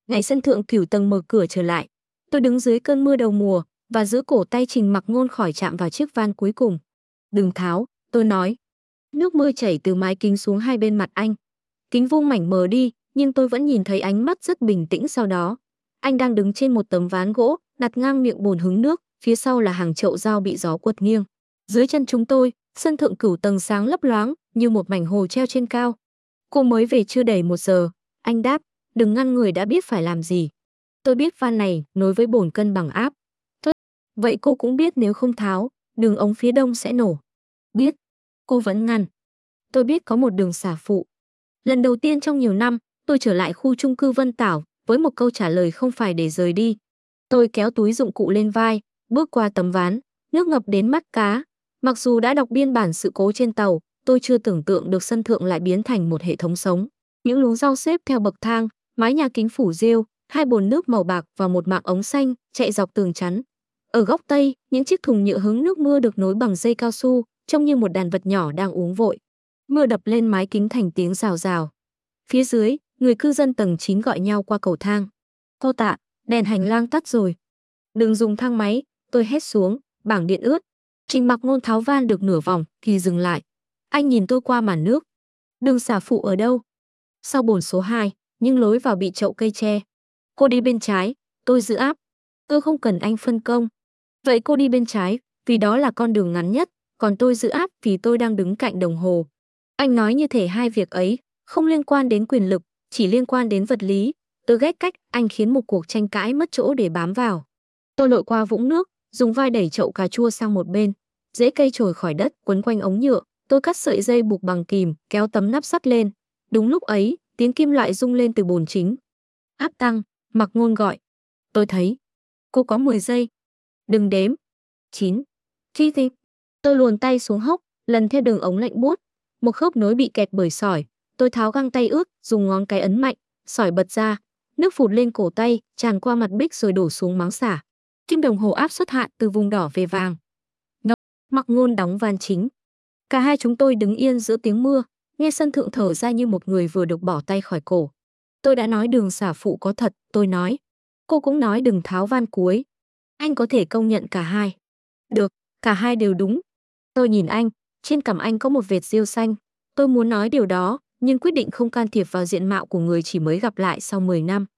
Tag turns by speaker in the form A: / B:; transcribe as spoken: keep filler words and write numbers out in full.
A: Ngày sân thượng cửu tầng mở cửa trở lại. Tôi đứng dưới cơn mưa đầu mùa và giữ cổ tay Trình Mặc Ngôn khỏi chạm vào chiếc van cuối cùng. Đừng tháo, tôi nói. Nước mưa chảy từ mái kính xuống hai bên mặt anh. Kính vuông mảnh mờ đi, nhưng tôi vẫn nhìn thấy ánh mắt rất bình tĩnh sau đó. Anh đang đứng trên một tấm ván gỗ, đặt ngang miệng bồn hứng nước, phía sau là hàng chậu rau bị gió quật nghiêng. Dưới chân chúng tôi, sân thượng cửu tầng sáng lấp loáng như một mảnh hồ treo trên cao. Cô mới về chưa đầy một giờ, anh đáp, đừng ngăn người đã biết phải làm gì. Tôi biết van này nối với bồn cân bằng áp. Thôi, vậy cô cũng biết nếu không tháo, đường ống phía đông sẽ nổ. Biết. Cô vẫn ngăn. Tôi biết có một đường xả phụ. Lần đầu tiên trong nhiều năm, tôi trở lại khu chung cư Vân Tảo với một câu trả lời không phải để rời đi. Tôi kéo túi dụng cụ lên vai, bước qua tấm ván, nước ngập đến mắt cá. Mặc dù đã đọc biên bản sự cố trên tàu, tôi chưa tưởng tượng được sân thượng lại biến thành một hệ thống sống. Những luống rau xếp theo bậc thang, mái nhà kính phủ rêu, hai bồn nước màu bạc và một mạng ống xanh chạy dọc tường chắn. Ở góc tây, những chiếc thùng nhựa hứng nước mưa được nối bằng dây cao su, trông như một đàn vật nhỏ đang uống vội. Mưa đập lên mái kính thành tiếng rào rào. Phía dưới, người cư dân tầng chín gọi nhau qua cầu thang. Cô Tạ, đèn hành lang tắt rồi. Đừng dùng thang máy, tôi hét xuống, bảng điện ướt. Trình Mặc Ngôn tháo van được nửa vòng thì dừng lại. Anh nhìn tôi qua màn nước. Đường xả phụ ở đâu? Sau bồn số hai, nhưng lối vào bị chậu cây che. Cô đi bên trái, tôi giữ áp. Tôi không cần anh phân công. Vậy cô đi bên trái, vì đó là con đường ngắn nhất, còn tôi giữ áp vì tôi đang đứng cạnh đồng hồ. Anh nói như thể hai việc ấy không liên quan đến quyền lực, chỉ liên quan đến vật lý. Tôi ghét cách anh khiến một cuộc tranh cãi mất chỗ để bám vào. Tôi lội qua vũng nước, dùng vai đẩy chậu cà chua sang một bên. Rễ cây trồi khỏi đất quấn quanh ống nhựa, tôi cắt sợi dây buộc bằng kìm, kéo tấm nắp sắt lên. Đúng lúc ấy, tiếng kim loại rung lên từ bồn chính. Áp tăng, Mặc Ngôn gọi. Tôi thấy. Cô có mười giây. Đừng đếm. chín. Chi gì? Tôi luồn tay xuống hốc, lần theo đường ống lạnh buốt. Một khớp nối bị kẹt bởi sỏi. Tôi tháo găng tay ướt, dùng ngón cái ấn mạnh, sỏi bật ra. Nước phụt lên cổ tay, tràn qua mặt bích rồi đổ xuống máng xả. Kim đồng hồ áp suất hạn từ vùng đỏ về vàng. Nó, Mặc Ngôn đóng van chính. Cả hai chúng tôi đứng yên giữa tiếng mưa, nghe sân thượng thở ra như một người vừa được bỏ tay khỏi cổ. Tôi đã nói đường xả phụ có thật, tôi nói. Cô cũng nói đừng tháo van cuối. Anh có thể công nhận cả hai. Được, cả hai đều đúng. Tôi nhìn anh, trên cằm anh có một vệt rêu xanh. Tôi muốn nói điều đó, nhưng quyết định không can thiệp vào diện mạo của người chỉ mới gặp lại sau mười năm.